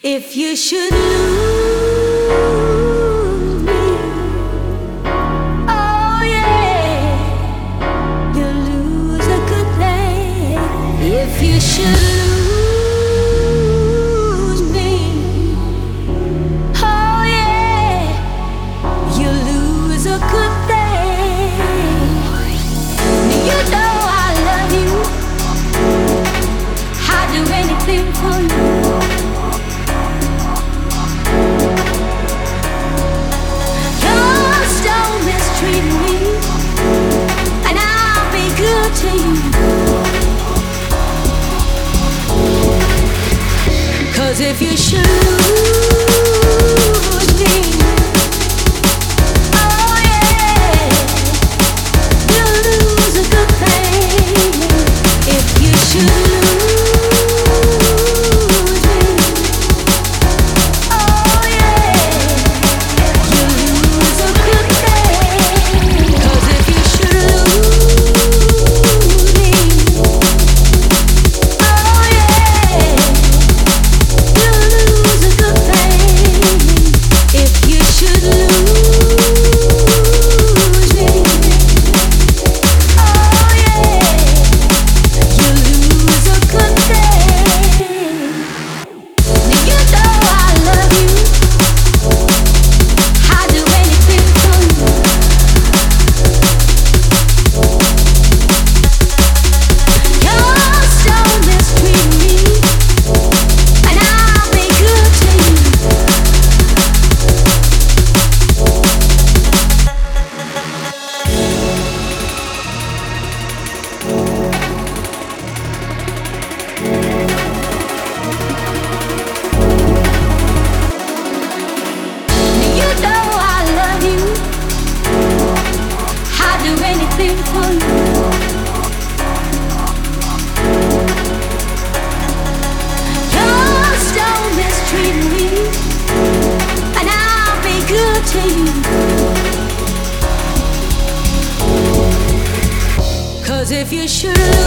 If you should lose me, oh yeah, you'll lose a good thing. If you should lose me, oh yeah, you'll lose a good thing. You know I love you, I'd do anything for you. To you, 'cause if you should lose me, oh yeah, you'll lose a good thing. If you should lose me, oh yeah, you'll lose a good thing. 'Cause if you should lose for you. Just don't mistreat me, and I'll be good to you. 'Cause if you should